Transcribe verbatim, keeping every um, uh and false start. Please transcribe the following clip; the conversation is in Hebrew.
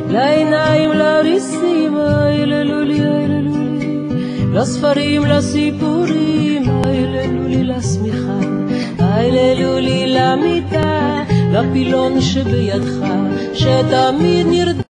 לעיניים, לריסים, היללו לי, היללו לי, לספרים, לסיפורים, היללו לי, לשמיכה, היללו לי, למיטה, לפילון שבידך, שתמיד נרדם.